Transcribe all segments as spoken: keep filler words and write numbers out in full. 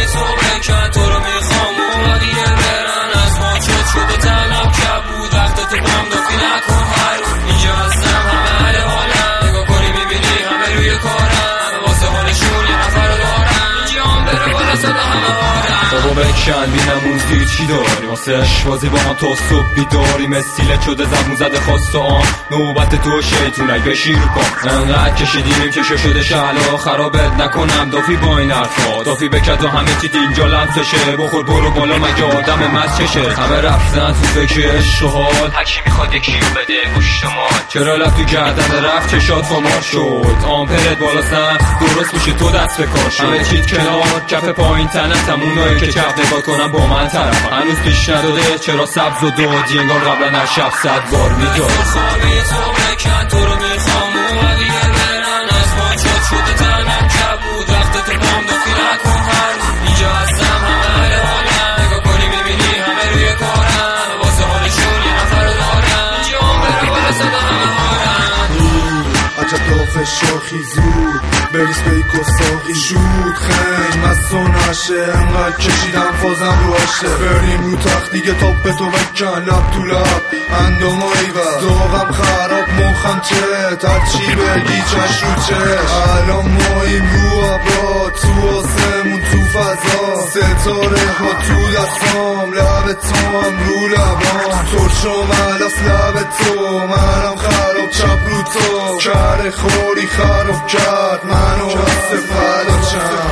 تو بکن تو رو میخوام و بقیه برن از ما شد شده تنم کبود وقت تو بام دفی نکن هر اینجا هستم همه حل حالم نگاه کنی میبینی همه روی کارم واسه حالشون یه نفر دارم اینجا هم بره بالا صدا همه هارم بابا بکن بینمون دیر چی داری واسه اشوازی با ما تا صبح بیداری مسیله شده زبون زده خواست و آن نوبت تو شیطونک بشیر کن انقدر کشیدیم که شده شهلا خرابت نکنم دافی با این حرفا دافی بکد و همه چیت اینجا لمسشه بخور برو بالا مگه آدم مزچشه همه رفتن تو فکر عشق و حال هرکی میخواد یکی رو بده گوش شما چرا لب تو گردن رفت چشات خمار شد آمپرت بالاستن درست میشه تو دست بکاش همه چیت کنار کف پایین تنتم اونایی که چپ نگاه کنم با من طرفم هنوز پیش نداده چرا سبز و دادی انگار قبلا هر شب صد بار میداد خواهی تو بکن تو رو میخوام و بقیه برن از ما شد شده تنم کبود وقت تو بام دفی نکن هر اینجا هستم همه حل حالم نگاه کنی میبینی همه روی کارم واسه حالشون یه نفر دارم اینجا هم بره بالا صدا همه هارم عجب دافش شاخی زود بریس بیک و ساقی شود خیلی مستون نشه انقدر کشیدم فازم رو هشته بریم رو تخت دیگه تاپ تو بکن لب تو لب اندامایی و داغم خراب مخم چه ترچی بگی چش رو چش الان ماییم رو ابرا تو آسمون تو فضا ستاره ها تو دستام لب تو هم رو لبام ترشم علاس لب تو منم خراب چپ رو تو کره خوری خراب کرد منو بسته فدا چم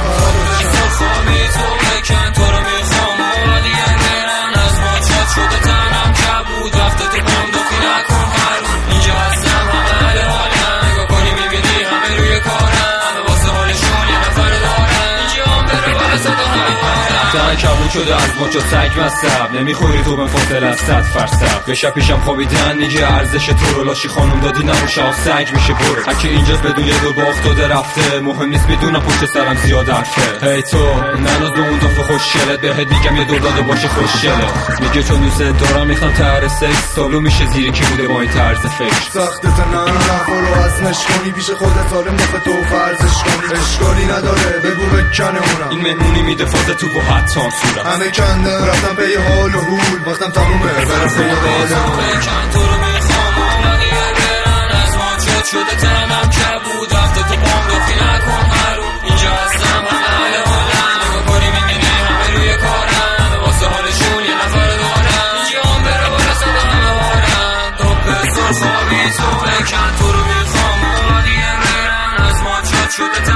خواهی تو بکن تو رو میخوام و بقیه برن از ما شد شده تنم کبود وقت تو بام دفی نکن هر اینجا هستم همه حل حالم نگاه کنی میبینی همه روی کارم واسه حالشون یه نفر دارم اینجا هم بره بالا صدا همه هارم تن کبود شده از مچ و سگ مصب نمیخوری تو به فاصل از صد فرسب به شب پیشم خوابیدن میگه ارزش تو رو لاشی خانم دادی نموشه آف سگ میشه برو هرکی اینجاست بدون یه دور باخت داده رفته مهم نیست میدونم پشت سرم زیاد حرفه هی تو نناز به اون دافه خوشگلت بهت میگم یه دور داده باشه خوشگله میگه چون دوست دارم میخوام تر سکس سالو میشه زیری کی بوده با این طرز فکر سخته تنم نخور و ازمش کنی پیش خودت سالم دافه تو فرزش کنی اشکالی نداره بگو بکنه اونم این مهمونی میده فاز تو با حتی صورت همه کنده رفتم پی حال و هول وقتم تمومه برم پی حال بکن تو رو میخوام و بقیه برن از ما شد شده تنم کبود وقت تو بام دفی نکن هر اینجا هستم همه حل حالم نگاه کنی میبینی همه روی کارم واسه حالشون یه نفر دارم اینجا هم بره بالا صدا همه هارم تو پسر خواهی تو بکن تو رو میخوام و بقیه برن از ما شد شده